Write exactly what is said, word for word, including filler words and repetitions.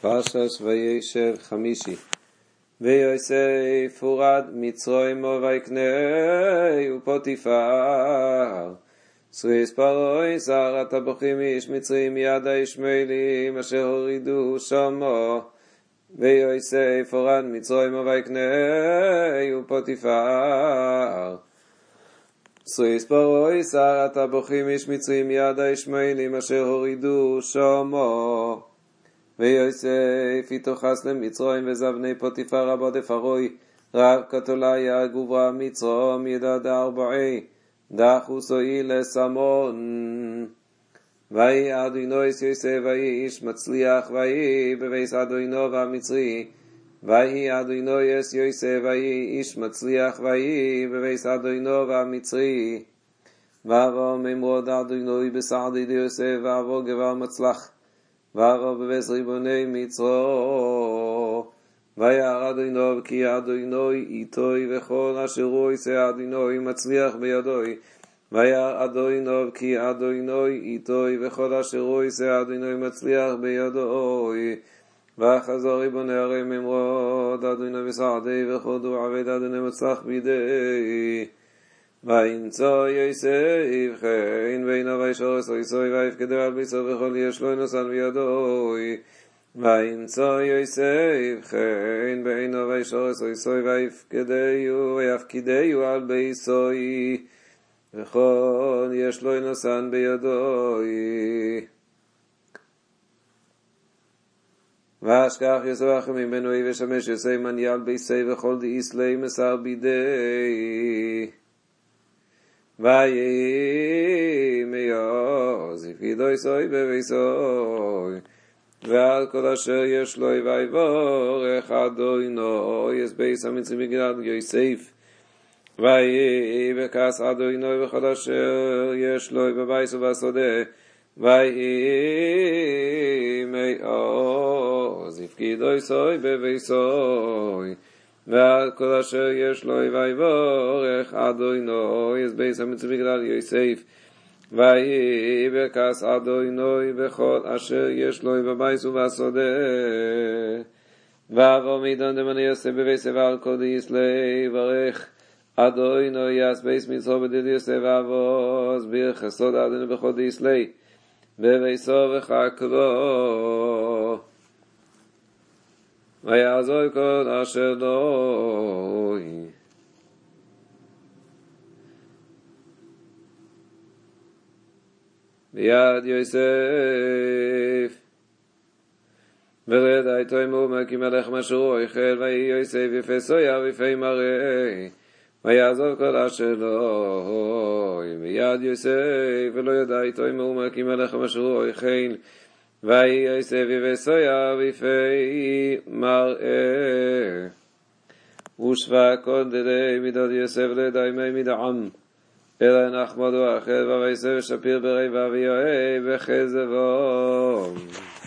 פרשת וישב חמישי. ויוסף הורד מצרימו ויקנהו פוטיפר שריס פרעה שר הטבחים איש מצרים מיד הישמעאלים אשר הורידו שמו. ויוסף הורד מצרימו ויקנהו פוטיפר שריס פרעה שר הטבחים איש מצרים מיד הישמעאלים אשר הורידו שמו. ויוסף יתוחס למצרים וזבני פוטיפר עבוד פרעה רב קטוליה גוברה מצרים ידד ארבעי דחוסוי לסמון. ויהי אדוני יוסף ויהי איש מצליח ויהי בבית אדונו והמצרי. ויהי אדוני יוסף ויהי איש מצליח ויהי בבית אדונו והמצרי. ועבור ממרוד אדוני בסעדי ליוסף ועבור גבר מצלח ועבור בבית ריבוני מצרו. וירא אדוני כי אדוני איתוי וכל אשר הוא עושה אדוני מצליח בידוי. וירא אדוני כי אדוני איתוי וכל אשר הוא עושה אדוני מצליח בידוי. וחזר ריבוני הרי ממרוד אדוני בסעדי וחודו עבד אדוני מצלח בידי. וימצא יוסף חן בעיניו וישרס ויסוי ויפקדו על ביצו וכל יש לו נוסן בידוי. וימצא יוסף חן בעיניו וישרס ויסוי ויפקדו ויפקדו על ביצוי וכל יש לו נוסן בידוי. ואשכח יוסף החמים בנוי ושמש יוסף מניע על ביצי וכל דאיס לי מסר בידי. ויהי מעוז יפקידו סוי בביסוי ועל כל אשר יש לו ויבורך אדוני יש בייס המצרים בגלעד יוסף. ויהי בכעס אדוני וכל אשר יש לו בבייס ובשדה. ויהי מעוז יפקידו סוי בביסוי ועל כל אשר יש לו ויבורך אדוני יש בייס המצרים בגלעד יוסף. ויהי בכעס אדוני בכל אשר יש לו בבייס ובשדה. ועבור מידון דמני יוסף בבייס ועל כל דאיס לי ברך אדוני יעש בייס מצרו בדיד יוסף ועבוז ברכסות אדוני בכל דאיס לי בביסו וחקרו. ויעזור כל אשר לו ביד יוסף. ורד הייתו אמור כי מלך משרו יחל ויהי יוסף יפה סויה ויפה מראה. ויעזוב כל אשר לו ביד יוסף ולא ידע הייתו אמור כי מלך משרו יחל ויהי יוסף יפה סויה ויפה מראה. ושווה כל דלי מידות יוסף לדיימי מדעם אלא נחמדו אחר ויוסף שפיר ברי ואביהו בחזבו.